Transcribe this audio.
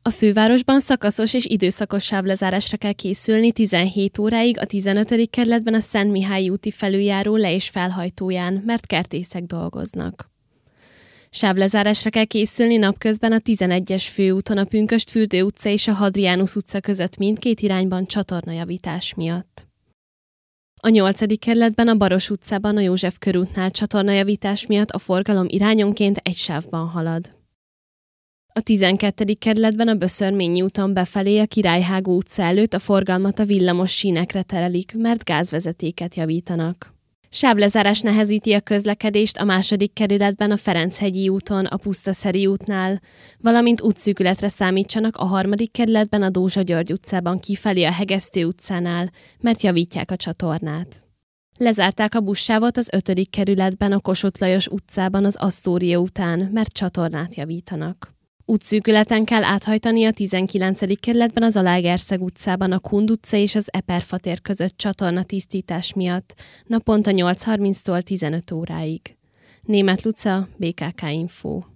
A fővárosban szakaszos és időszakos sávlezárásra kell készülni 17 óráig a 15. kerületben a Szent Mihály úti felüljáró le- és felhajtóján, mert kertészek dolgoznak. Sávlezárásra kell készülni napközben a 11-es főúton a Pünkösdfürdő utca és a Hadrianus utca között mindkét irányban csatornajavítás miatt. A 8. kerületben a Baros utcában a József körútnál csatornajavítás miatt a forgalom irányonként egy sávban halad. A 12. kerületben a Böszörményi úton befelé a Királyhágó utca előtt a forgalmat a villamos sínekre terelik, mert gázvezetéket javítanak. Sávlezárás nehezíti a közlekedést a 2. kerületben a Ferenchegyi úton, a Pusztaszeri útnál, valamint útszűkületre számítsanak a 3. kerületben a Dózsa György utcában kifelé a Hegesztő utcánál, mert javítják a csatornát. Lezárták a buszsávot az 5. kerületben a Kossuth Lajos utcában az Asztória után, mert csatornát javítanak. Útszűkületen kell áthajtani a 19. kerületben az Zalaegerszeg utcában a Kund utca és az Eperfa tér között csatornatisztítás miatt, naponta 8:30-tól 15 óráig. Németh Luca, BKK Info.